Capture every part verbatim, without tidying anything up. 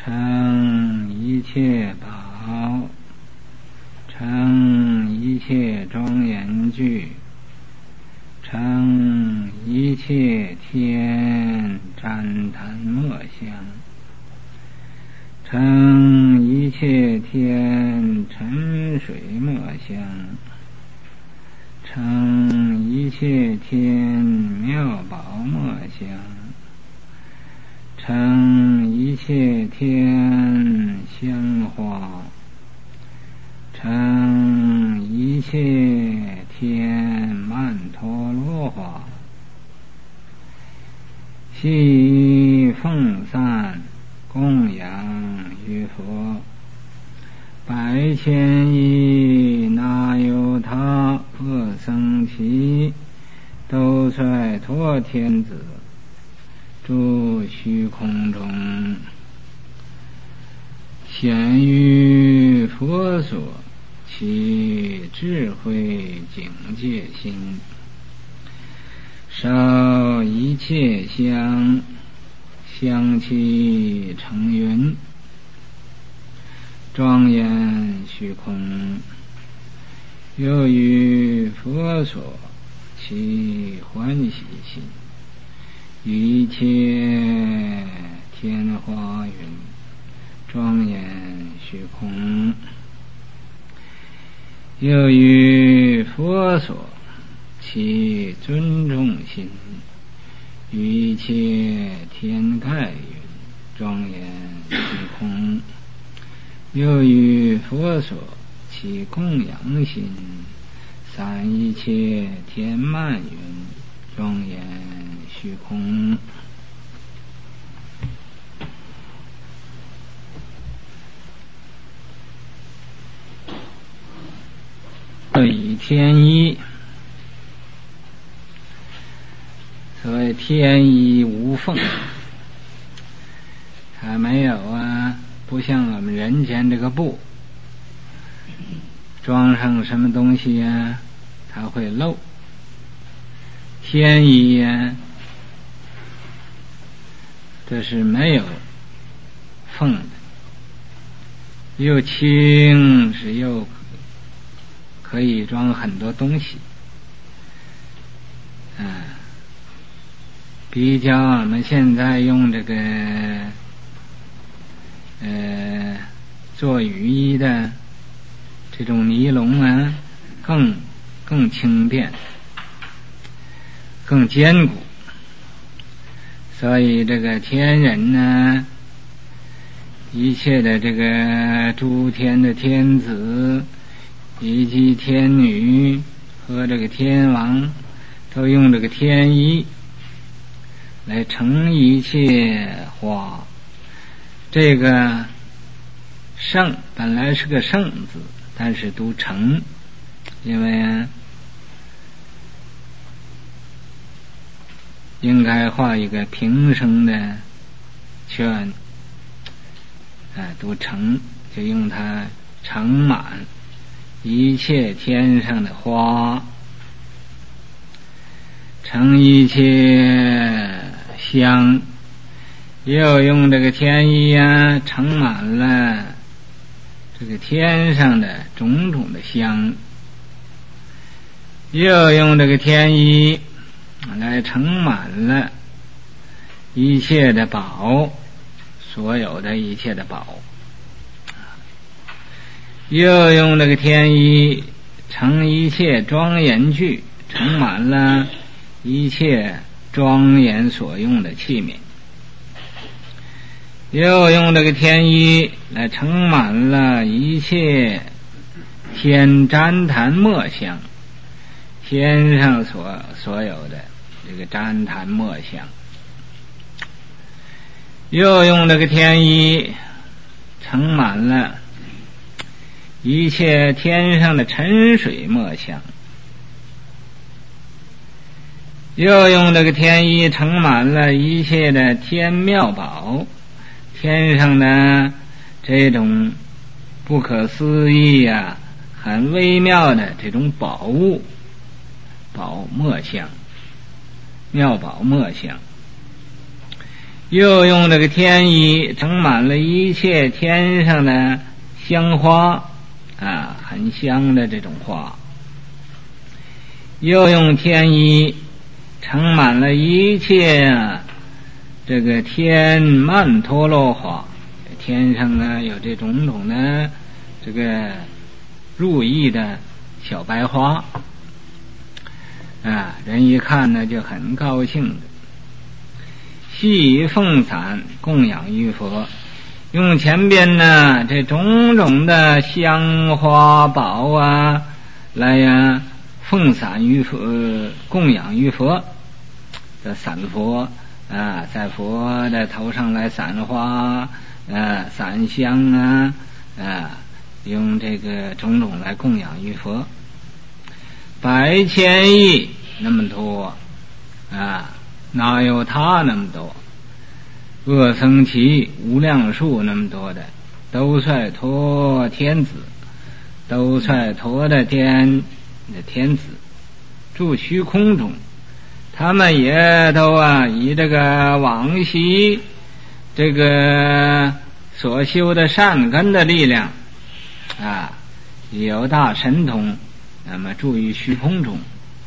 成一切宝，成一切庄严具，成一切天旃檀末香，成一切天沉水末香，成一切天妙宝末香，成一切天香花，成一切天曼陀罗花，悉奉散供养于佛，百千亿那由他阿僧祇兜率陀天子，住虚空中，显于佛所其智慧境界心，烧一切香，香气成云，庄严虚空，由于佛所其欢喜心，一切天花云，庄严虚空，由于佛所其尊重心，一切天盖云，庄严虚空，由于佛所其供养心，散一切天漫云，庄严虚空。以天衣，所谓天衣无缝，它没有啊，不像我们人间这个布，装上什么东西啊，它会漏。天衣呀，这是没有缝的，又轻是又可以装很多东西，啊，比较我们现在用这个呃做雨衣的这种尼龙啊，更更轻便，更坚固。所以这个天人呢，一切的这个诸天的天子以及天女和这个天王，都用这个天衣来成一切花。这个圣本来是个圣字，但是读成，因为啊应该画一个平声的圈，啊，读成就用它盛满一切天上的花，盛一切香，又用这个天衣啊盛满了这个天上的种种的香，又用这个天衣来盛满了一切的宝，所有的一切的宝，又用这个天衣盛一切庄严具，盛满了一切庄严所用的器皿，又用这个天衣来盛满了一切天旃檀末香，天上所所有的这个旃檀末香，又用这个天衣盛满了一切天上的沉水末香，又用这个天衣盛满了一切的天妙宝，天上的这种不可思议呀、啊、很微妙的这种宝物，宝末香，妙宝末香， 又用这个天衣盛满了一切天上的香花啊，很香的这种花，又用天衣盛满了一切啊这个天曼陀罗花，天上呢有这种种的这个如意的小白花啊，人一看呢就很高兴的。系凤伞供养于佛，用前边呢这种种的香花宝啊来呀奉伞于佛，供养于佛的伞佛啊，在佛的头上来散花啊，散香啊啊，用这个种种来供养于佛，百千亿那么多啊，哪有他那么多？恶僧祇无量数那么多的兜率陀天子，兜率陀的天的天子住虚空中，他们也都啊以这个往昔这个所修的善根的力量啊，有大神通，那么住于虚空中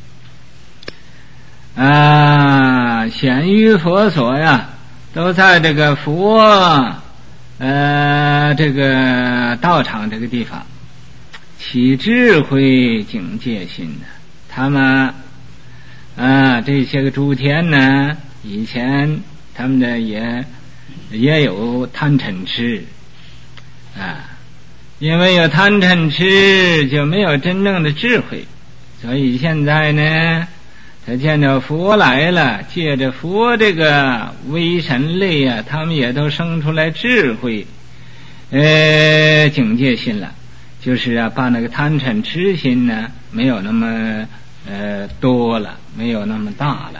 啊，显于佛所呀，都在这个佛呃这个道场这个地方起智慧警戒心的。他们啊这些个诸天呢，以前他们的也也有贪嗔痴啊，因为有贪嗔痴就没有真正的智慧，所以现在呢他见到佛来了，借着佛这个威神力啊，他们也都生出来智慧呃警戒心了，就是啊把那个贪嗔痴心呢没有那么呃多了，没有那么大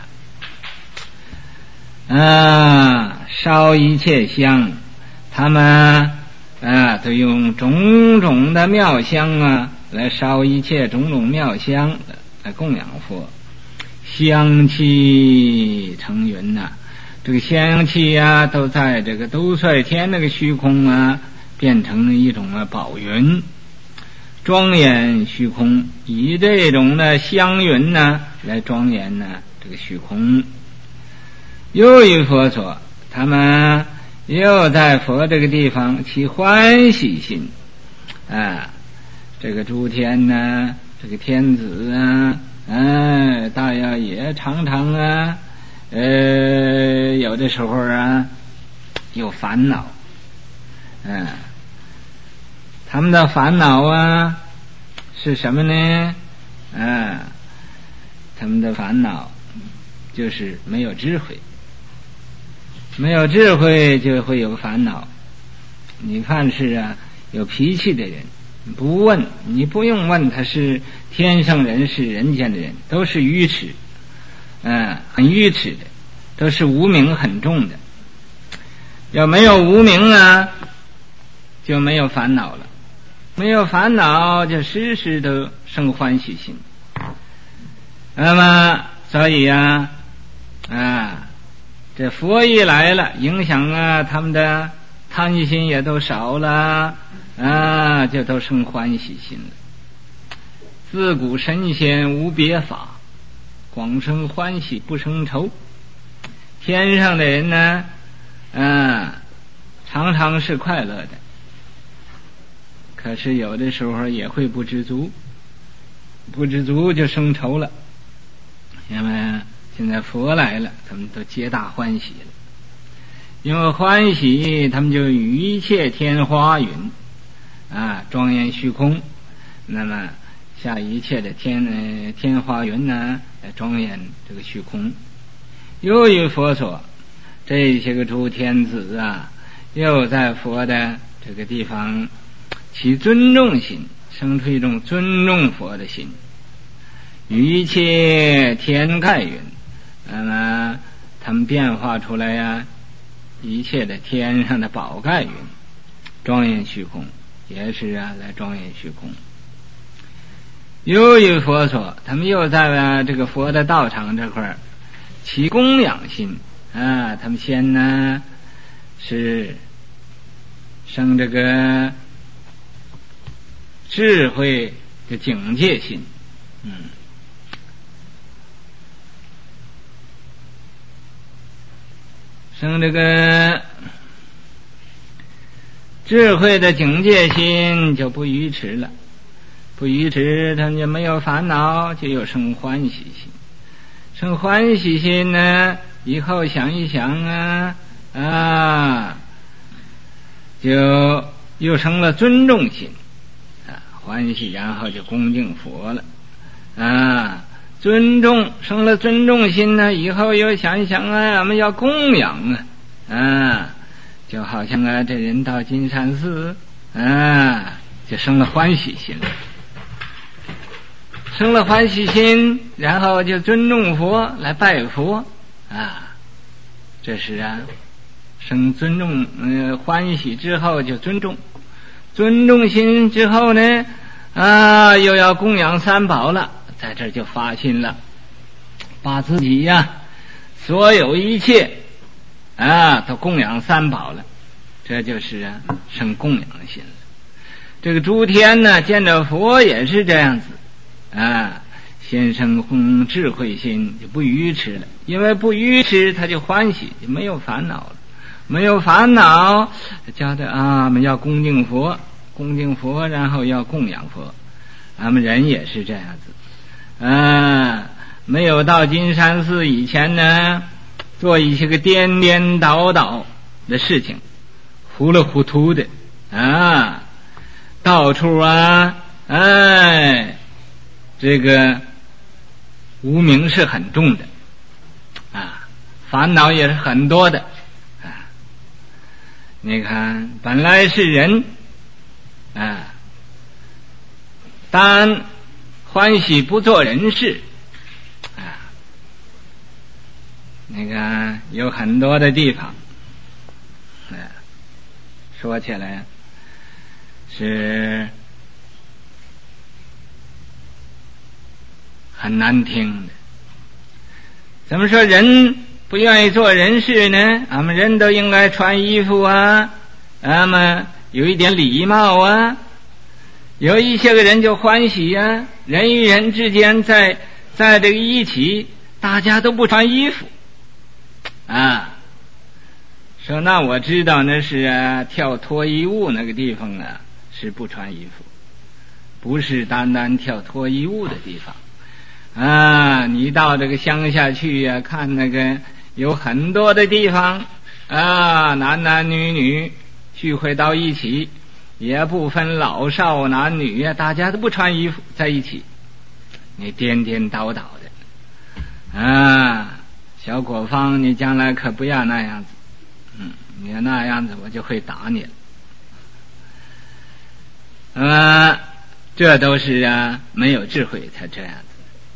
了啊。烧一切香，他们啊都用种种的妙香啊来烧一切种种妙香来供养佛，香气成云呐、啊，这个香气啊都在这个兜率天那个虚空啊变成一种啊宝云，庄严虚空，以这种的香云呢来庄严呢这个虚空。又于佛所，他们又在佛这个地方起欢喜心啊，这个诸天呢，这个天子啊，哎，大家也常常啊，呃，有的时候啊，有烦恼，嗯、啊，他们的烦恼啊是什么呢？啊，他们的烦恼就是没有智慧，没有智慧就会有烦恼。你看是啊，有脾气的人，不问，你不用问他是天上人是人间的人，都是愚痴，嗯、呃，很愚痴的，都是无明很重的。要没有无明啊，就没有烦恼了，没有烦恼就时时都生欢喜心。那么所以啊啊，这佛一来了，影响啊他们的贪心也都少了啊，就都生欢喜心了。自古神仙无别法，广生欢喜不生愁。天上的人呢啊常常是快乐的，可是有的时候也会不知足，不知足就生愁了。因为现在佛来了，他们都皆大欢喜了，因为欢喜他们就与一切天花云啊庄严虚空，那么下一切的天呃天花云呢庄严这个虚空。又于佛所，这些个诸天子啊又在佛的这个地方起尊重心，生出一种尊重佛的心。与一切天盖云，那么他们变化出来呀、啊，一切的天上的宝盖云，庄严虚空，也是啊来庄严虚空。又于佛所，他们又在啊这个佛的道场这块起供养心啊，他们先呢是生这个智慧的警戒心，嗯，生这个智慧的警戒心，就不愚痴了。不愚痴，他就没有烦恼，就有生欢喜心。生欢喜心呢，以后想一想啊啊，就又生了尊重心啊，欢喜，然后就恭敬佛了啊，尊重，生了尊重心呢，以后又想一想啊，我们要供养啊啊，就好像啊，这人到金山寺啊，就生了欢喜心了。生了欢喜心，然后就尊重佛，来拜佛啊，这是啊，生尊重呃欢喜之后就尊重，尊重心之后呢啊，又要供养三宝了，在这儿就发心了，把自己呀、啊、所有一切啊都供养三宝了，这就是啊生供养心了。这个诸天呢见着佛也是这样子啊，先生智慧心，就不愚痴了，因为不愚痴他就欢喜，就没有烦恼了，没有烦恼，教的啊，我们要恭敬佛，恭敬佛，然后要供养佛，咱们人也是这样子啊，没有到金山寺以前呢，做一些个颠颠倒倒的事情，糊里糊涂的啊，到处啊，哎。这个无名是很重的啊，烦恼也是很多的啊。你看，本来是人啊，但欢喜不做人事啊。你看有很多的地方，啊，说起来是很难听的。怎么说人不愿意做人事呢？俺们人都应该穿衣服啊，俺们有一点礼貌啊。有一些个人就欢喜啊，人与人之间在在这个一起，大家都不穿衣服啊。说那我知道那是啊，跳脱衣舞那个地方啊是不穿衣服，不是单单跳脱衣舞的地方。啊，你到这个乡下去呀、啊，看那个有很多的地方啊，男男女女聚会到一起，也不分老少男女呀、啊，大家都不穿衣服在一起，你颠颠倒倒的啊，小果芳，你将来可不要那样子，嗯，你要那样子我就会打你了。啊，这都是啊没有智慧才这样子。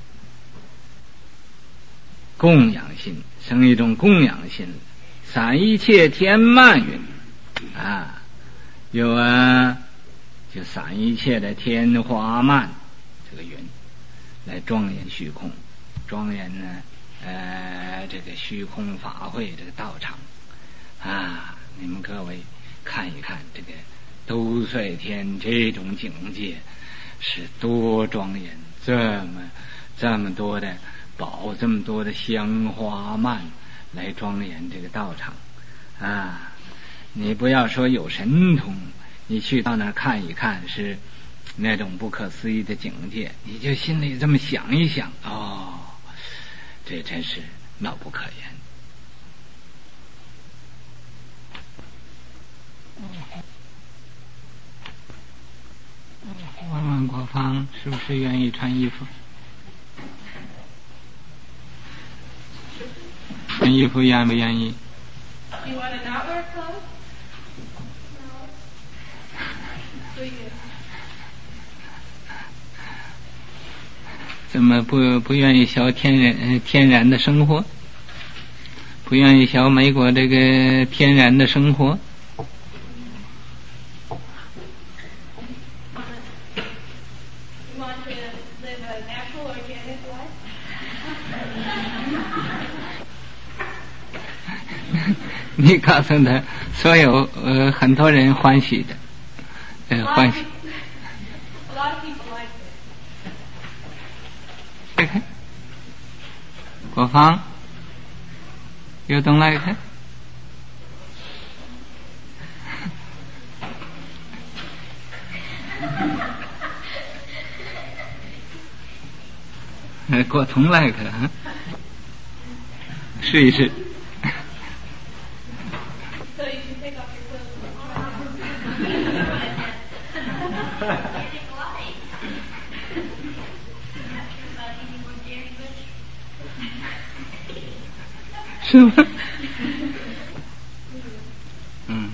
供养心，生一种供养心，散一切天漫云啊，有啊，就散一切的天花漫这个云，来庄严虚空，庄严呢，呃，这个虚空法会这个道场啊，你们各位看一看这个兜率天这种境界是多庄严，这么这么多的宝，这么多的香花蔓来庄严这个道场啊！你不要说有神通，你去到那儿看一看，是那种不可思议的境界，你就心里这么想一想，哦，这真是妙不可言。问问国芳是不是愿意穿衣服？穿衣服愿不愿意？ You want to not wear clothes? No. Do you? 怎么不不愿意学天然天然的生活？不愿意学美国这个天然的生活？ 你告诉他，所有呃很多人欢喜的，呃欢喜。 A lot of people like it. 这个国芳 ，You don't like it? 呃，国彤 like it， 试一试。 So you can take off your clothes. 是吗？嗯，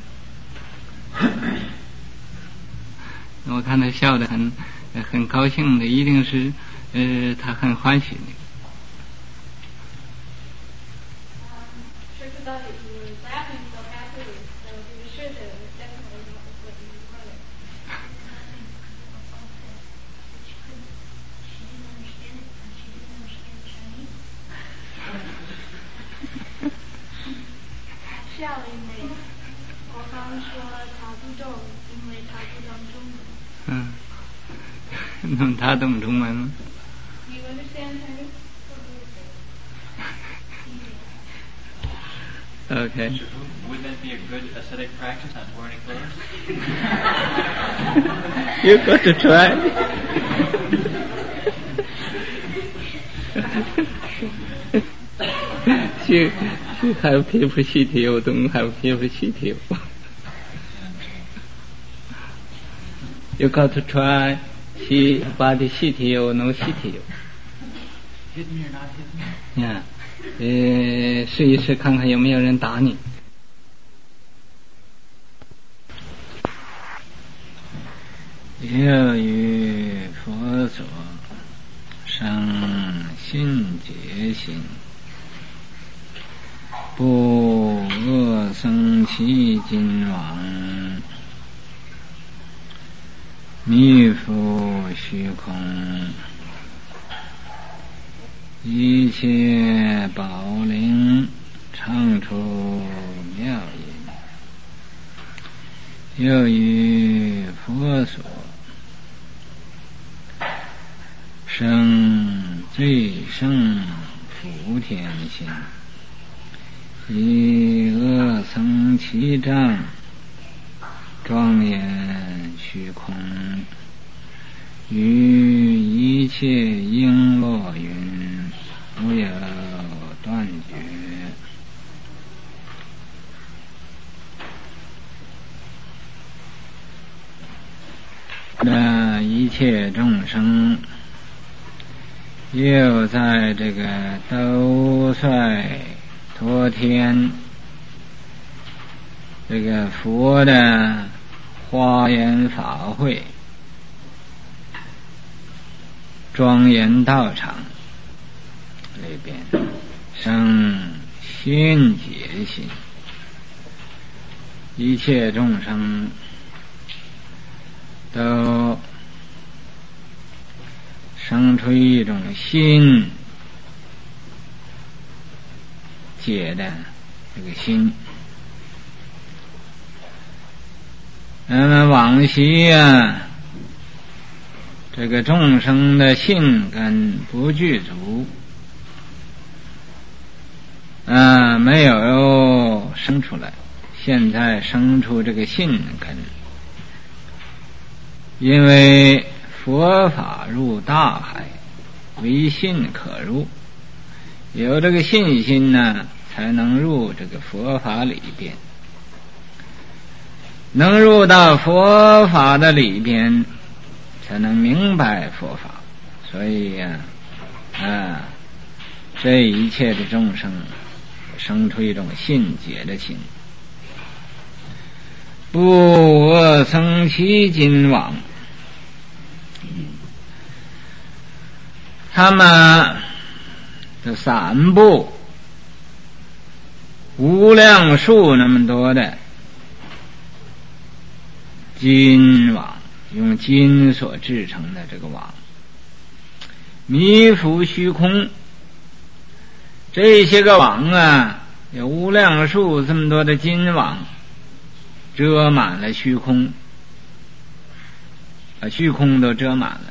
我看他笑得很很高兴的，一定是呃他很欢喜的。 Sure thought that you were laughing so happily, so he was sure that it was definitely not what you wanted. She didn't understand it because she didn't understand Chinese. 笑了一枚，我刚说他不懂，因为他不懂中文。 嗯，那他懂中文吗 Do you understand Chinese? ？Okay. Would that be a good ascetic practice, not to wear any clothes? You got to try. 去去 have people sit you, don't have people sit you. You got to try. See body sit you, no sit you. Hit me or not hit me? Yeah. 呃，试一试看看有没有人打你。又于佛所生信解心，不恶生其今往，弥复虚空。一切宝灵唱出妙音，又于佛所生最胜福田心，以恶僧其障，庄严虚空，于一切璎珞云无有断绝。那一切众生又在这个兜率托天这个佛的花严法会庄严道场里边生信解心，一切众生都生出一种心解的这个心。那么往昔啊，这个众生的信根不具足，啊，没有生出来，现在生出这个信根。因为佛法入大海，唯信可入，有这个信心呢，才能入这个佛法里边，能入到佛法的里边，才能明白佛法。所以呀、啊，啊，这一切的众生生出一种信解的心，不恶僧其今往。他们这散布无量数那么多的金网，用金所制成的这个网，弥覆虚空。这些个网啊， 有无量数这么多的金网遮满了虚空，把虚空都遮满了。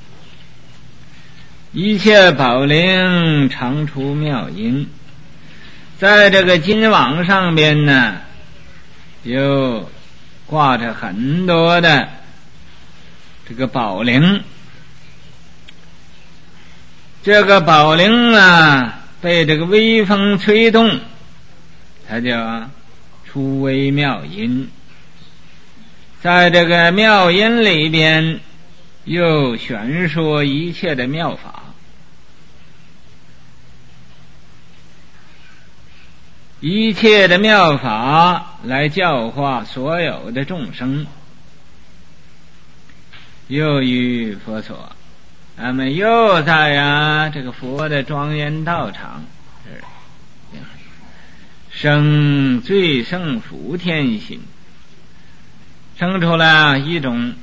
一切宝铃常出妙音，在这个金网上边呢，又挂着很多的这个宝铃。这个宝铃啊，被这个微风吹动，它就出微妙音。在这个妙音里边，又宣说一切的妙法。一切的妙法来教化所有的众生，又于佛所，那么又在呀这个佛的庄严道场生最胜福天心，生出了一种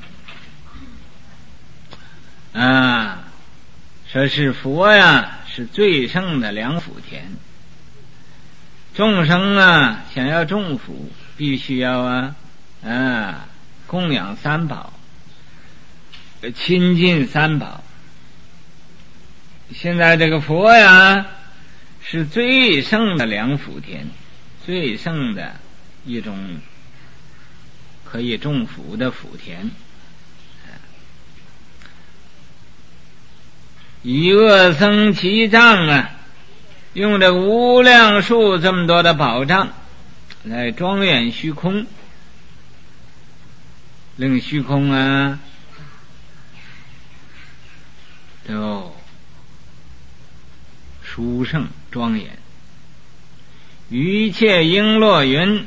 啊，说是佛呀是最胜的良福田。众生啊，想要种福，必须要啊啊供养三宝，亲近三宝。现在这个佛呀，是最胜的良福田，最胜的一种可以种福的福田。以恶僧其障啊，用这无量数这么多的宝藏来庄严虚空，令虚空啊都殊胜庄严。一切璎珞云，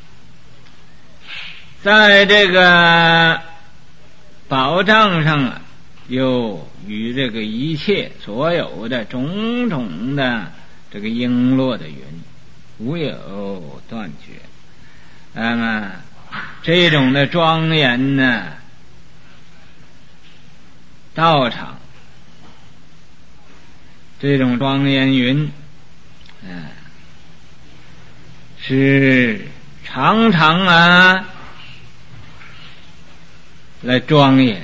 在这个宝藏上啊，又与这个一切所有的种种的这个璎珞的云无有断绝。那么这种的庄严呢，道场这种庄严云，嗯、呃，是常常啊来庄严，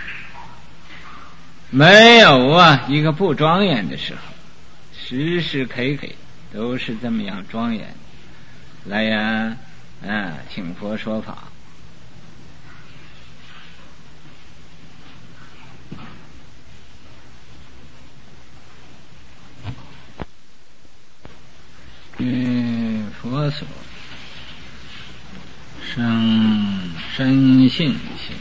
没有啊一个不庄严的时候，时时刻刻都是这么样庄严来呀啊请佛说法。嗯，佛所生深信心，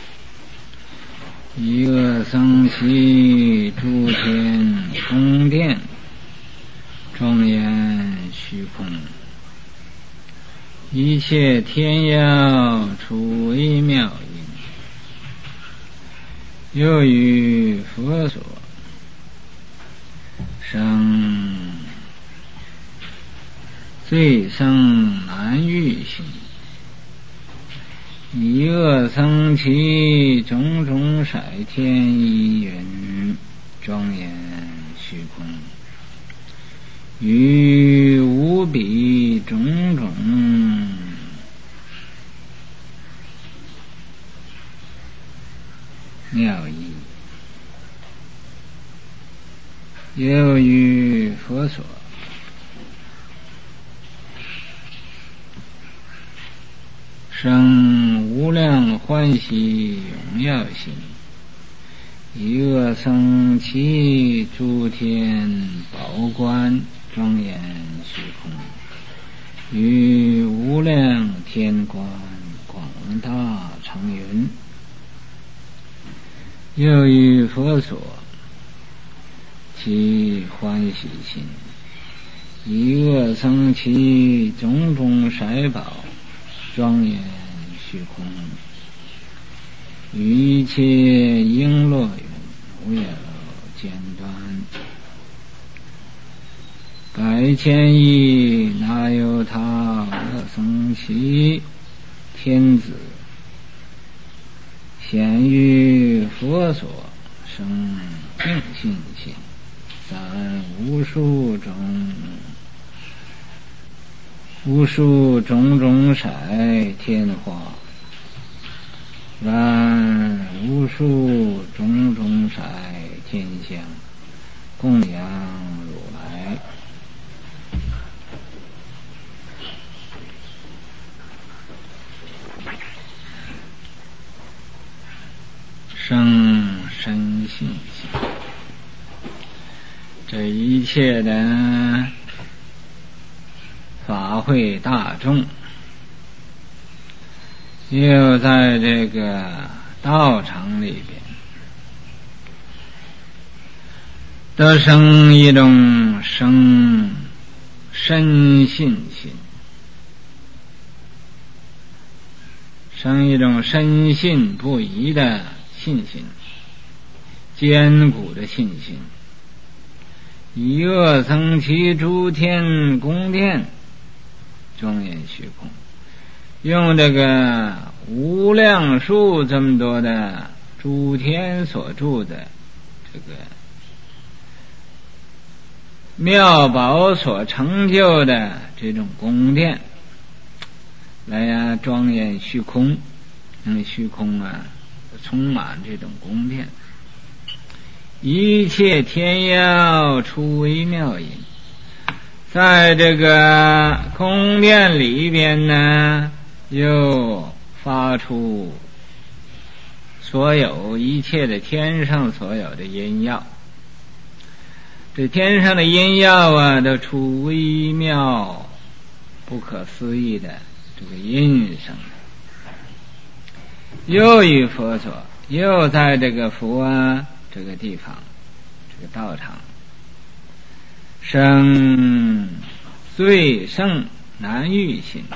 一恶僧其诸天宫殿，庄严虚空，一切天要出微妙音，又于佛所生最胜难遇心，一恶僧其种种色天依云，庄严虚空，于无比种种妙义，又于佛所生无量欢喜荣耀心，一恶僧其诸天宝冠，庄严虚空，于无量天观广大长云，又于佛所其欢喜心，一恶僧其种种色宝，庄严虚空，于一切璎珞云无有间断，百千亿那由他恶僧其天子，显于佛所生净信心，三无数种无数种种色天花，然无数种种色天香，供养如来。生身信心，这一切的法会大众，又在这个道场里边，都生一种生身信心，生一种深信不疑的信心，坚固的信心。以恶僧其诸天宫殿，庄严虚空，用这个无量数这么多的诸天所住的这个妙宝所成就的这种宫殿，来呀庄严虚空，因为虚空啊充满这种宫殿，一切天妖出微妙音，在这个宫殿里边呢，又发出所有一切的天上所有的音药，这天上的音药啊，都出微妙不可思议的这个音声。又与佛所，又在这个佛啊这个地方，这个道场，生最胜难遇心，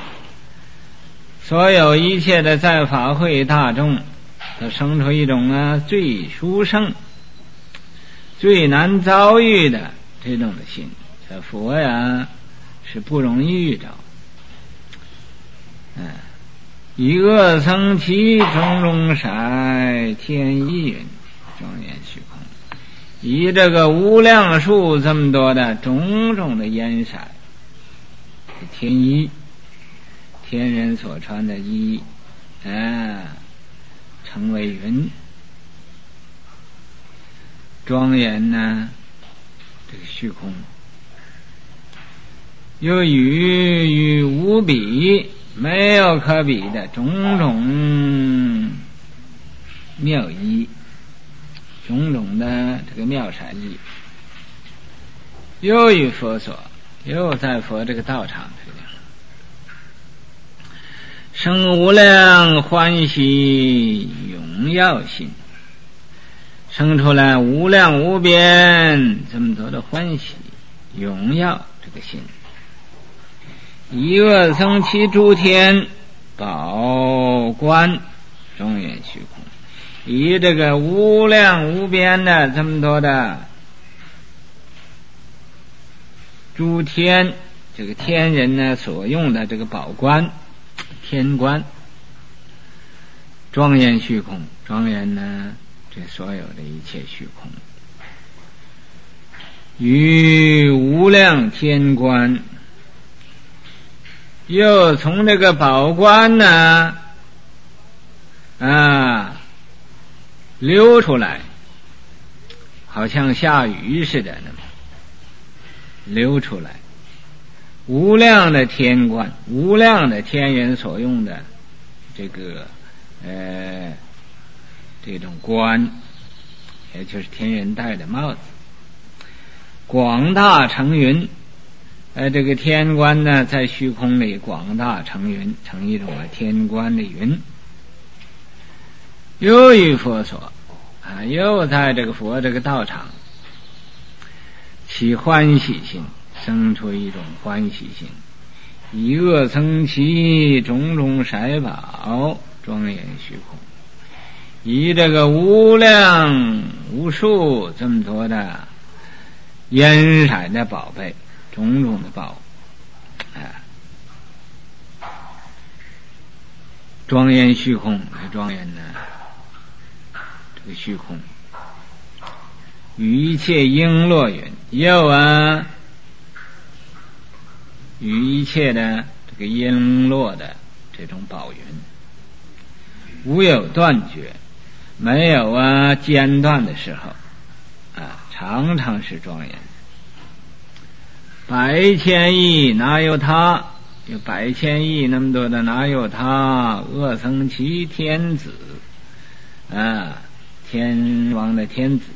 所有一切的在法会大众，都生出一种啊最殊胜、最难遭遇的这种的心。这佛呀是不容易遇着，嗯。以恶僧其种种色天意云，庄严虚空，以这个无量数这么多的种种的烟色，天衣，天人所穿的衣啊，成为云，庄严呢这个虚空，又与与无比没有可比的种种妙衣，种种的这个妙善意，又与佛所，又在佛这个道场这里，生无量欢喜荣耀心，生出来无量无边这么多的欢喜荣耀这个心。以恶僧其诸天宝观庄严虚空，以这个无量无边的这么多的诸天，这个天人呢所用的这个宝观天观，庄严虚空，庄严呢这所有的一切虚空，于无量天观，又从这个宝观呢啊流出来，好像下雨似的那么流出来，无量的天观，无量的天人所用的这个呃这种冠，也就是天人戴的帽子，广大成云。呃，这个天观呢，在虚空里广大成云，成一种天观的云。又与佛所啊，又在这个佛这个道场起欢喜心，生出一种欢喜心。以恶僧其种种色宝庄严虚空，以这个无量无数这么多的烟色的宝贝，种种的宝，哎，庄严虚空，庄严呢，这个虚空，与一切璎珞云，又啊， 与一切的这个璎珞的这种宝云，无有断绝，没有啊间断的时候啊，常常是庄严。百千亿哪有他？有百千亿那么多的，哪有他？阿僧祇天子啊，天王的天子，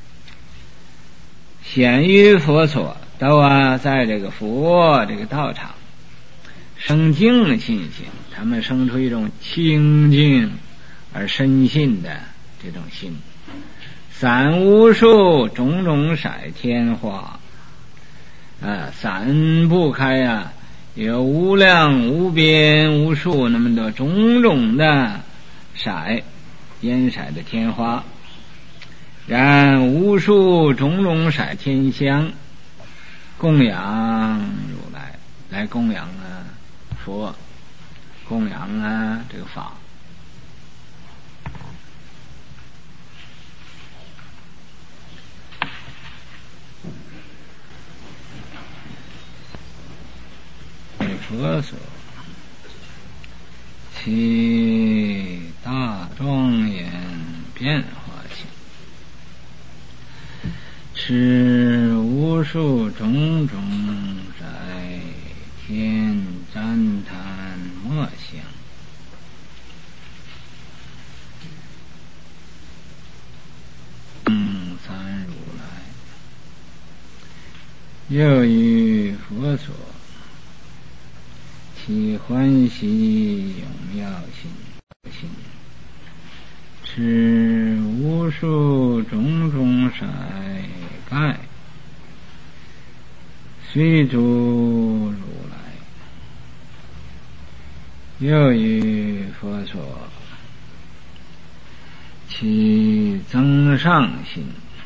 显于佛所，都啊在这个佛这个道场生净的信心，他们生出一种清净而深信的这种心。散无数种种色天花啊，散不开啊，有无量无边无数那么多种种的色，烟色的天花，然无数种种色天香，供养如来，来供养啊佛，供养啊这个法。佛所，其大庄严变化性，持无数种种色天赞叹莫想，嗯三如来，又于佛所，其欢喜荣耀心心，持无数种种色盖，随诸如来，又于佛所，其增上心，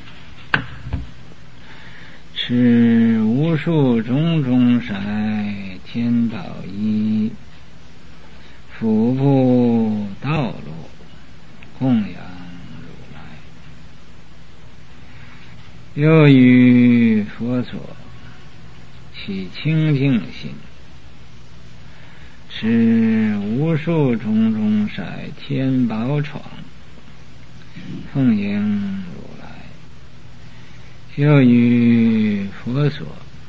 持无数种种色天宝衣，福布道路，供养如来，又于佛所，起清净心，持无数种种色天宝床，奉迎如来，又于佛所，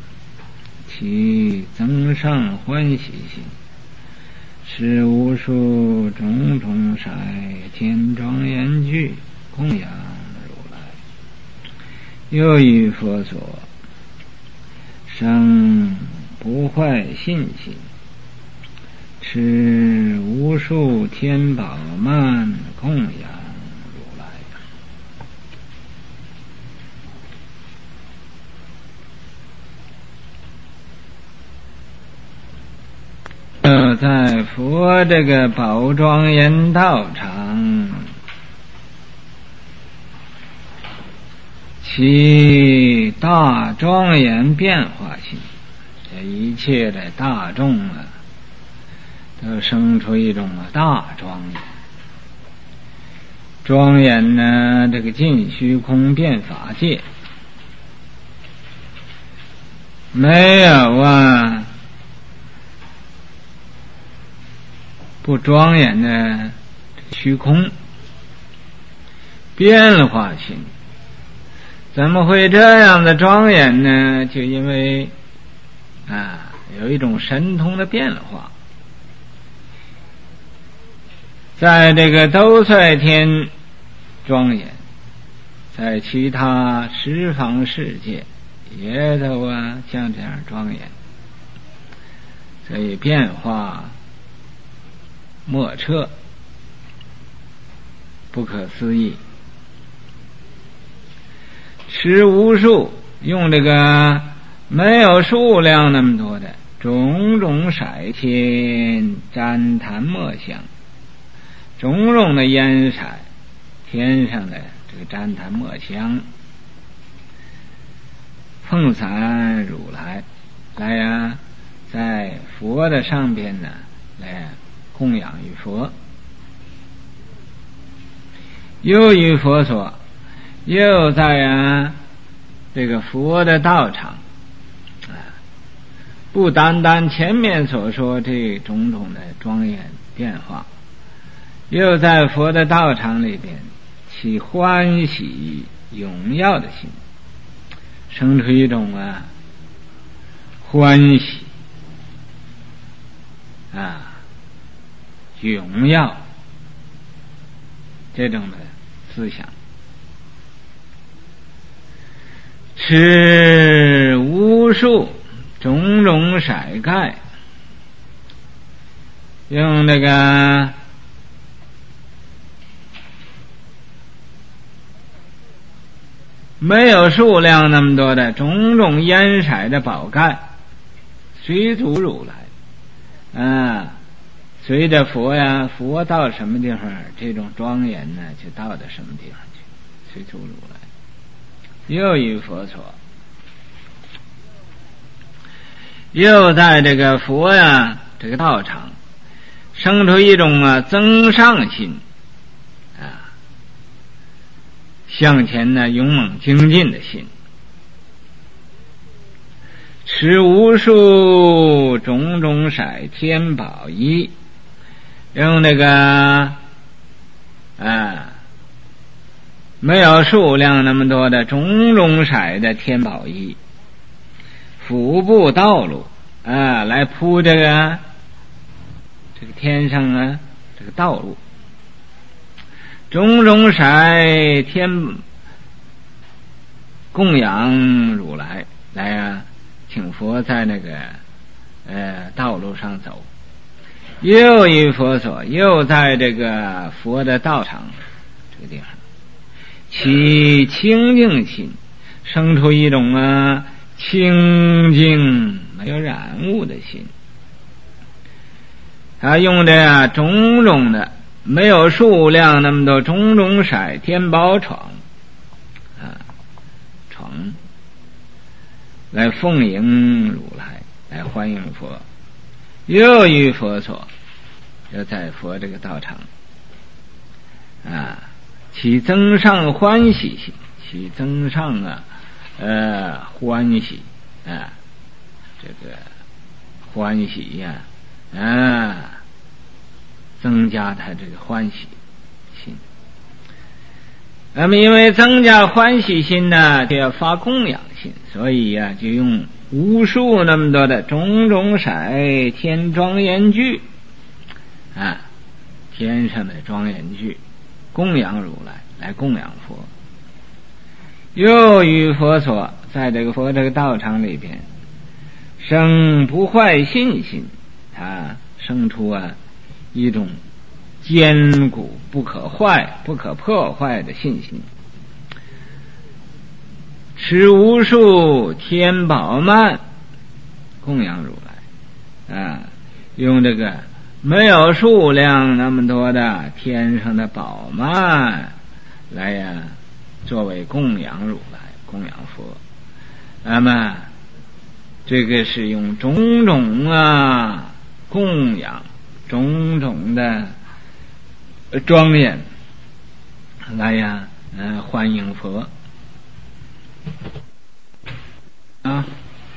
其增上欢喜心，持无数种种色天庄严具，供养如来，又于佛所，生不坏信心，持无数天宝曼，供养如来。呃，在佛这个宝庄严道场，其大庄严变化性，这一切的大众啊，都生出一种大庄严。庄严呢，这个尽虚空遍法界，没有啊不庄严的虚空变化性。怎么会这样的庄严呢？就因为啊有一种神通的变化。在这个兜率天庄严，在其他十方世界也都啊像这样庄严，所以变化莫测，不可思议。持无数，用这个没有数量那么多的种种色天赞叹莫想，种种的烟色，天上的这个赞叹莫香，奉洒如来，来呀、啊，在佛的上边呢，来供养于佛，又于佛所，又在啊这个佛的道场啊不单单前面所说这种种的庄严变化，又在佛的道场里边起欢喜荣耀的心，生出一种啊欢喜啊荣耀这种的思想。持无数种种色盖，用那个没有数量那么多的种种颜色的宝盖随逐如来啊，随着佛呀，佛到什么地方，这种庄严呢就到到什么地方去，随逐如来。又与佛所，又在这个佛呀这个道场生出一种啊增上心啊，向前呢勇猛精进的心，持无数种种色天宝衣，用那个啊没有数量那么多的种种色的天宝衣，俯步道路啊，来铺这个这个天上啊这个道路，种种色天供养如来，来啊请佛在那个呃道路上走。又与佛所，又在这个佛的道场这个地方起清净心，生出一种啊清净没有染物的心。他用的啊种种的没有数量那么多种种色天宝床啊床来奉迎如来，来欢迎佛。又与佛所，又在佛这个道场啊起增上欢喜心，起增上啊呃欢喜啊这个欢喜呀 啊, 啊增加他这个欢喜心。那么因为增加欢喜心呢，就要发供养心，所以呀、啊、就用无数那么多的种种色天庄严具啊，天上的庄严具供养如来，来供养佛。又与佛所，在这个佛这个道场里边生不坏信心，他生出啊一种坚固不可坏不可破坏的信心。持无数天宝曼供养如来啊，用这个没有数量那么多的天上的宝曼来呀、啊、作为供养如来供养佛。那么这个是用种种啊供养种种的庄严来呀、呃、欢迎佛啊。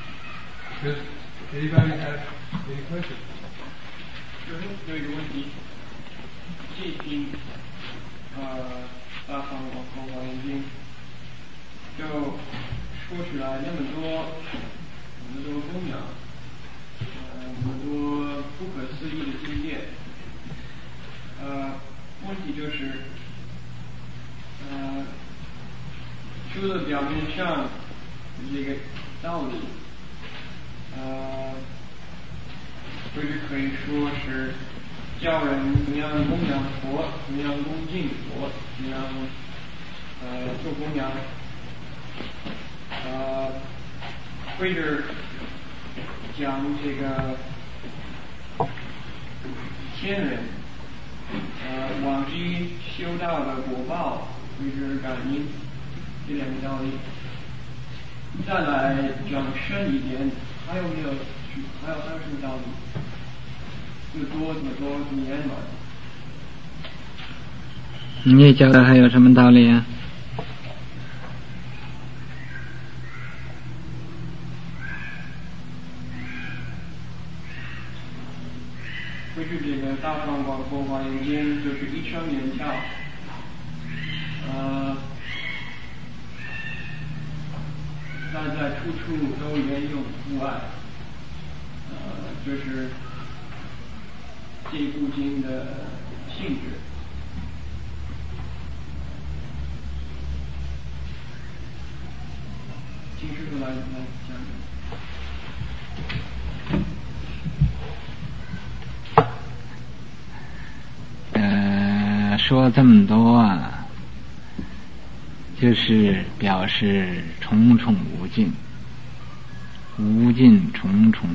Anybody have any questions? 有一个问题，这经呃大方往后华严经就说起来那么多那么多供养，呃那么多不可思议的经典，呃问题就是呃除了表面上这个道理，呃或者可以说是教人怎么样供养佛，怎么样恭敬佛，怎么样呃做供养，呃或者讲这个天人呃往昔修道的果报或者感应这两个道理。再来讲深一点，还有没有还有还有什么道理？这么多这么多这么圆满。 你觉得还有什么道理啊？ 一声连跳，呃，但在处处都沿用无碍，呃，这是这部经的性质。请师傅来来讲讲。呃，说这么多啊，就是表示重重无尽，无尽重重。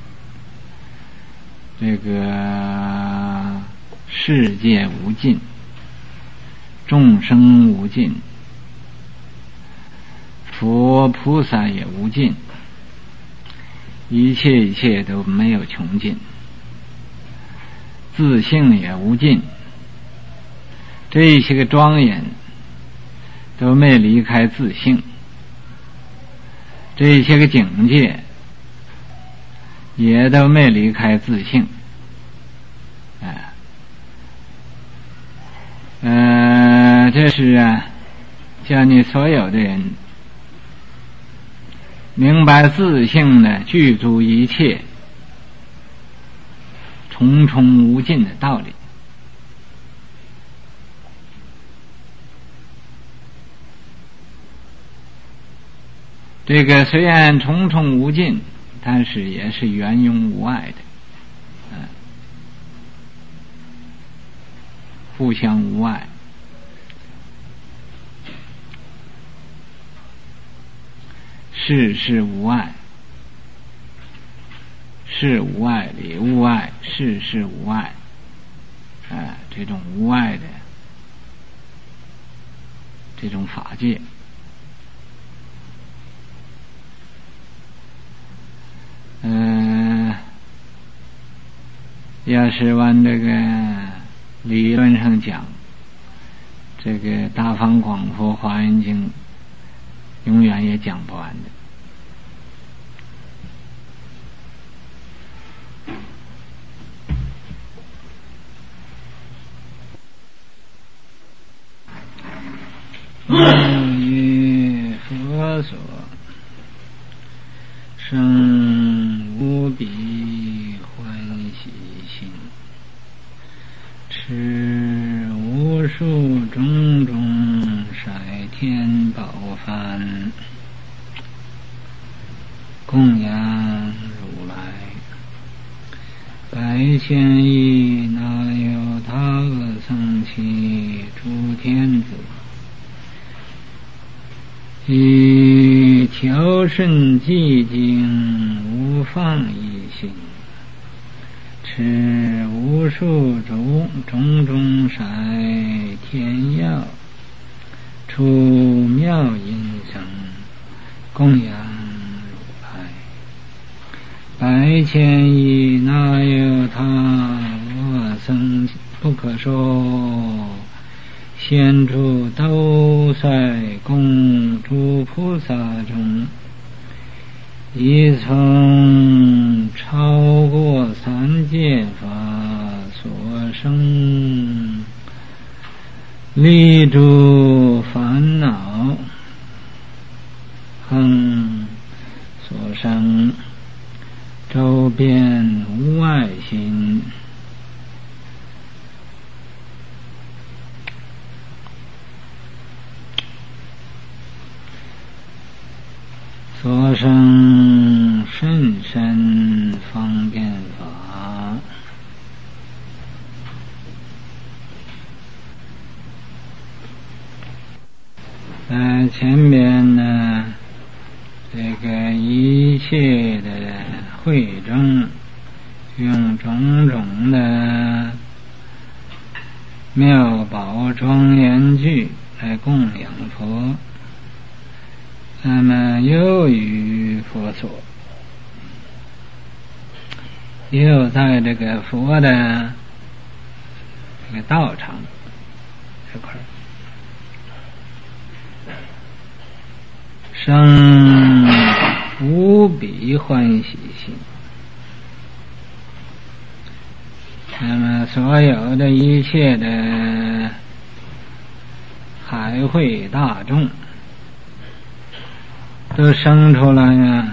这个世界无尽，众生无尽，佛菩萨也无尽，一切一切都没有穷尽，自性也无尽，这些个庄严都没离开自性，这些个境界也都没离开自性，啊，呃，这是啊，叫你所有的人明白自性的具足一切重重无尽的道理。这个虽然重重无尽，但是也是圆融无碍的，嗯，互相无碍。事事无碍，事无碍，理无碍，事事无碍，啊，这种无碍的这种法界。嗯、呃，要是往这个理论上讲，这个大方广佛华严经永远也讲不完的。若于佛所生无比欢喜心，持无数种种筛天宝幡，供养如来百千亿那由他阿僧祇诸天子，以调顺寂静无放逸心，持无数种种种筛天药，出妙音声，供养如来百千亿那由他阿僧不可说，现出兜率供诸菩萨中，已从超过三界法所生，离诸烦恼恒所生，周遍无碍心，所生甚深方便法。在前面呢，这个一切的会众用种种的妙宝庄严具来供养佛，那么又于佛所，又在这个佛的这个道场这块生无比欢喜心， 那么所有的一切的海会大众都生出来呀，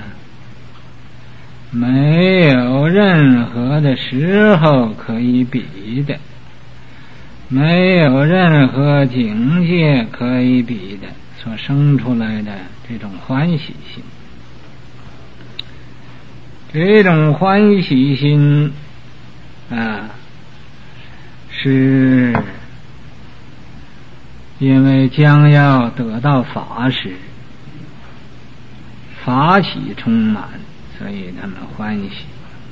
没有任何的时候可以比的，没有任何境界可以比的，所生出来的这种欢喜心，这种欢喜心啊，是因为将要得到法时，法喜充满，所以他们欢喜。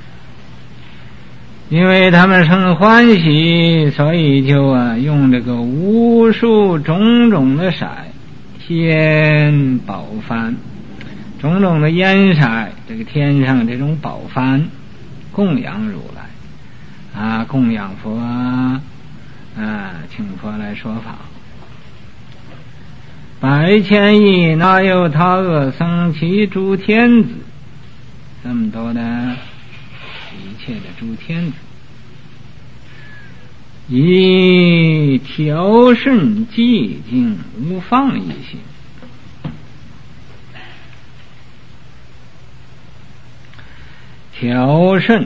因为他们生欢喜，所以就啊用这个无数种种的色天宝幡，种种的烟色，这个天上这种宝幡供养如来啊，供养佛啊，请佛来说法。百千亿那由他恶僧其诸天子，这么多的一切的诸天子，以调顺寂静无放逸心，调顺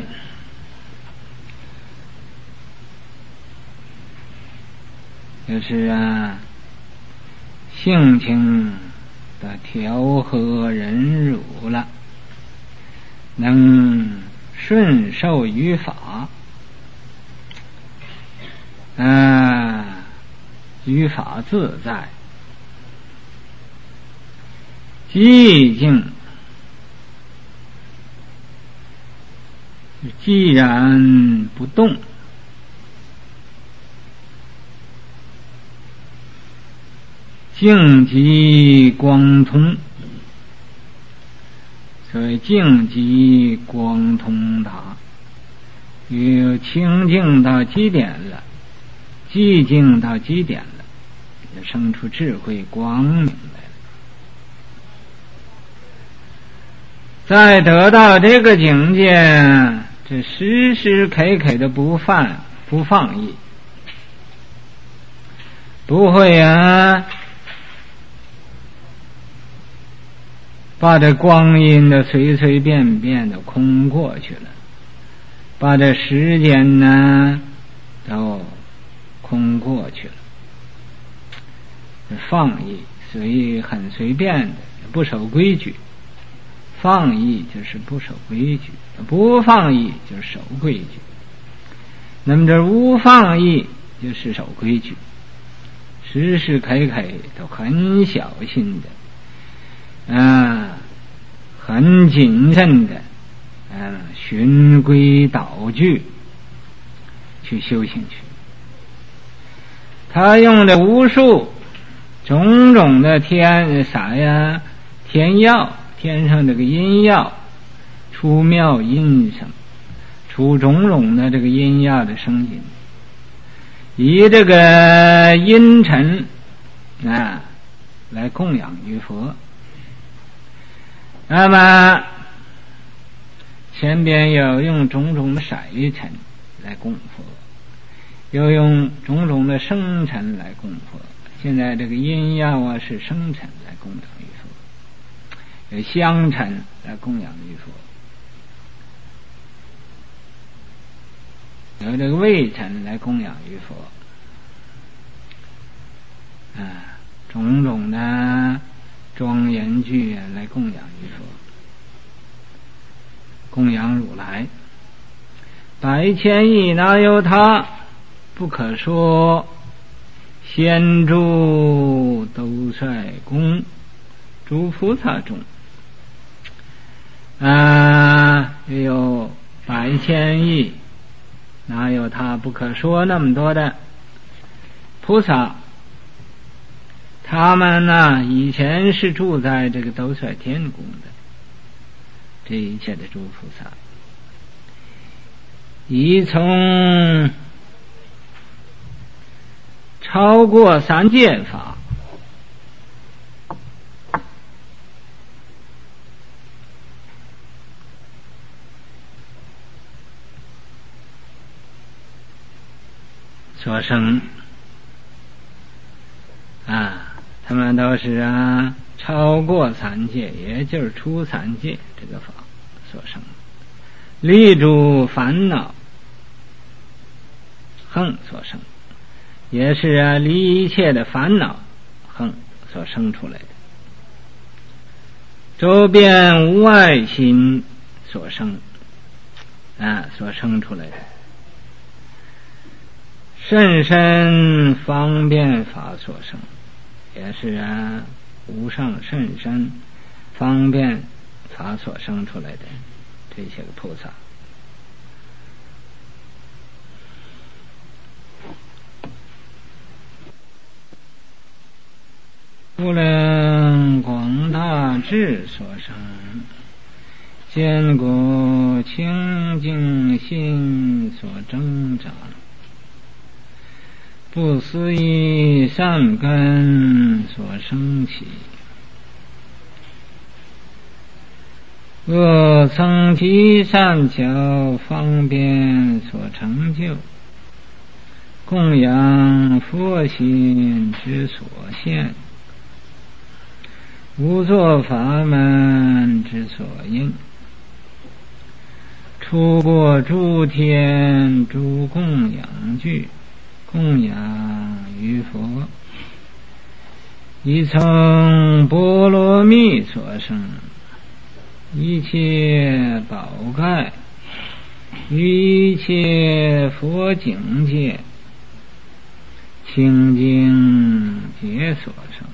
就是啊性情的调和忍辱了，能顺受于法，啊，于法自在，寂静既然不动，静即光通，所谓静即光通达，有清净到极点了，寂静到极点了，就生出智慧光明来了。再得到这个境界，这时时刻刻的不放不放逸，不会啊把这光阴的随随便便的空过去了，把这时间呢都空过去了，放逸，所以很随便的，不守规矩。放逸就是不守规矩，不放逸就是守规矩。那么这无放逸就是守规矩，时时刻刻都很小心的啊，很谨慎的啊，循规蹈矩去修行去。他用的无数种种的天啥呀天药，天上这个阴药，出妙音声，出种种的这个阴药的声音，以这个阴沉啊来供养于佛。那么前边要用种种的色尘来供佛，又用种种的声尘来供佛，现在这个阴药啊是声尘来供养于佛，有香尘来供养于佛，有这个味尘来供养于佛啊，种种的庄严具啊来供养于佛，供养如来。百千亿那由他不可说，先诸兜率宫诸菩萨中啊，也有百千亿哪有他不可说那么多的菩萨，他们呢以前是住在这个兜率天宫的，这一切的诸菩萨已从超过三界法， 所生啊，他们都是啊超过三界，也就是出三界这个法所生，离诸烦恼横所生，也是啊离一切的烦恼横所生出来的，周边无碍心所生啊所生出来的，甚深方便法所生，也是啊无上甚深方便法所生出来的这些个菩萨。无量广大智所生，坚固清净心所增长，不思议善根所生起，恶僧集善巧方便所成就，供养佛心之所现，无作法门之所因，出过诸天诸供养具，供养于佛，以从波罗蜜所生，一切宝盖于一切佛境界清净皆所生，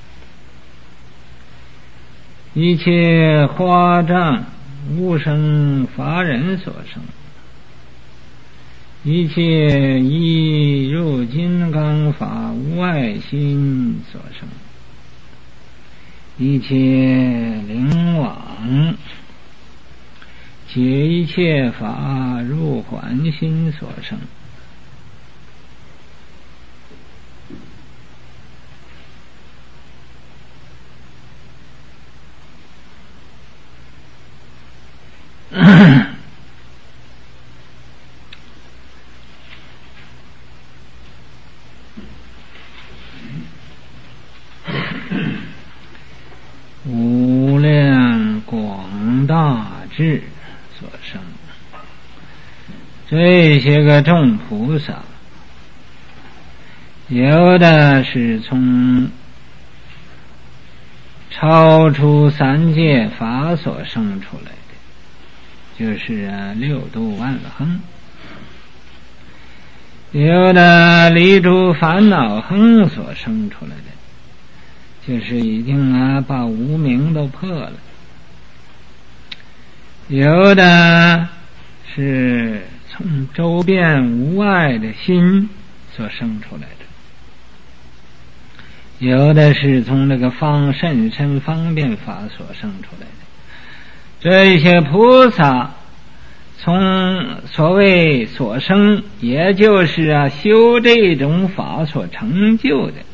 一切华藏无生法忍所生，一切一入金刚法无碍心所生，一切灵往解一切法入还心所生，无量广大智所生，这些个众菩萨，有的是从超出三界法所生出来的，就是啊六度万恒；有的离诸烦恼横所生出来的，就是已经啊把无明都破了；有的是从周遍无碍的心所生出来的，有的是从那个方甚深方便法所生出来的。这些菩萨从所谓所生，也就是啊修这种法所成就的。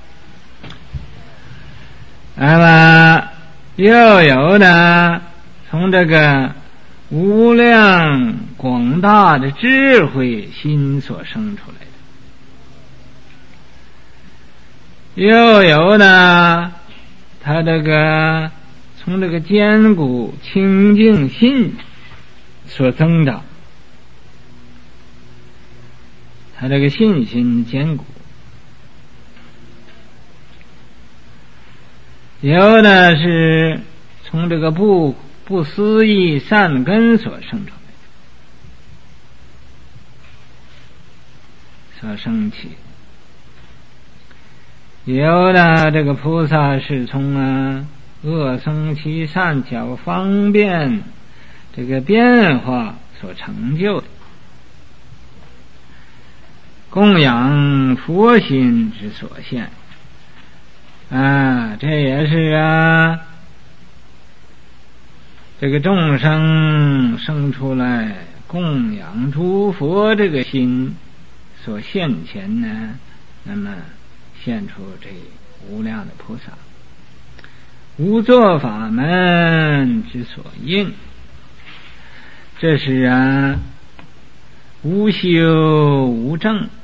那么又有的从这个无量广大的智慧心所生出来的，又有的他这个从这个坚固清净心所增长，他这个信心坚固；有的是从这个不不思议善根所生出来所生起；有的这个菩萨是从啊恶僧其善巧方便这个变化所成就的，供养佛心之所现啊，这也是啊这个众生生出来供养诸佛这个心所现前呢，那么现出这无量的菩萨，无作法门之所应，这是啊无修无证